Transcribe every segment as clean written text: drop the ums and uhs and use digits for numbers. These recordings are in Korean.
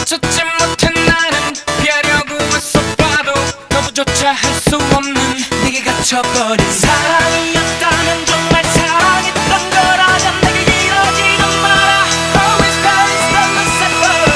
찾지 못한 나는 피하려고 애써봐도 너부조차 할 수 없는 네게 갇혀버린 사랑이었다면 정말 사랑했던 거라면 내게 이러지는 마라. Always Paris from the Lucifer.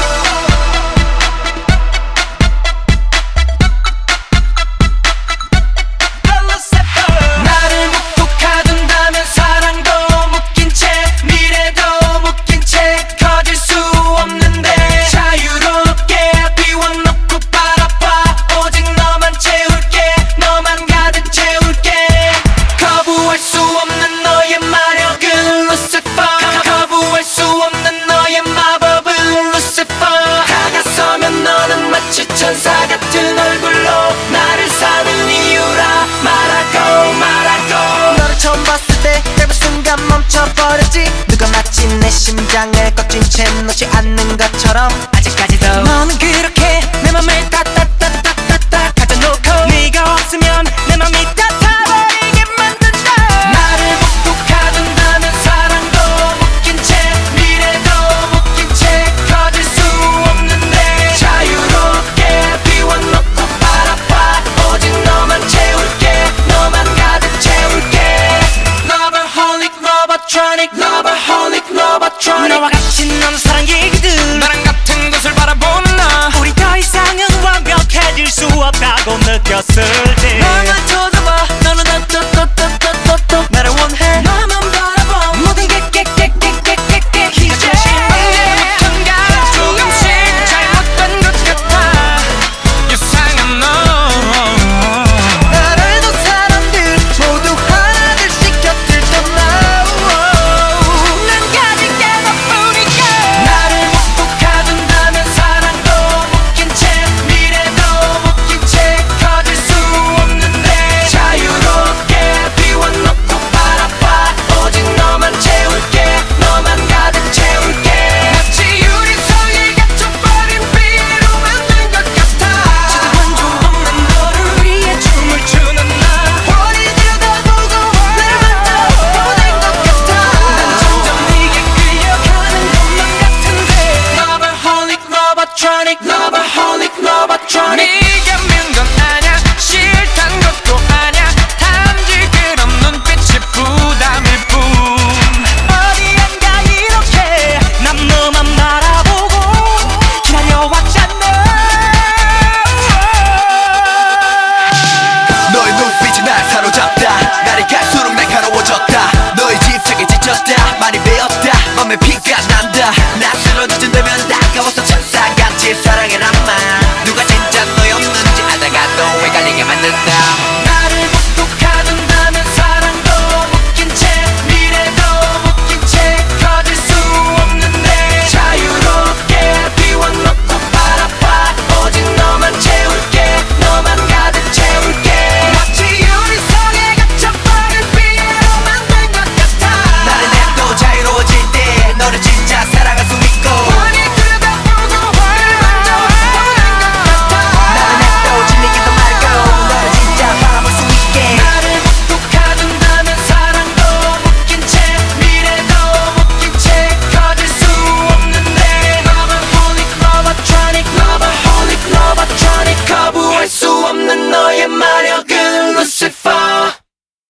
나를 묵묵하둔다면 사랑도 묶인 채 미래도 묶인 채 커질 수 없는데 자유롭게 비워놓고 바라봐. 오직 너만 채울게 너만 가득 채울게. 거부할 수 없는 너의 마력은 Lucifer. 거부할 수 없는 너의 마법은 Lucifer. 다가서면 너는 마치 천사 같은 얼굴로 나를 사는 이유라 말하고 말하고. 너를 처음 봤을 때 짧은 순간 멈춰버렸지. 누가 마치 내 심장을 꺾인 채 놓지 않는 것처럼 아직까지도 너는 그렇게 내 맘을 따따따따따따 가져놓고 네가 없으면 내 맘이 따타버리게 만든다. 나를 묵묵하둔다면 사랑도 묶인 채 미래도 묶인 채 커질 수 없는데 자유롭게 비워놓고 바라봐. 오직 너만 채울게 너만 가득 채울게. Loverholic, Lovertronic, Loverholic, Lovertronic. 너와 같이 나눈 사랑 얘기들 나랑 같은 곳을 바라보는 나 우리 더 이상은 완벽해질 수 없다고 느꼈음.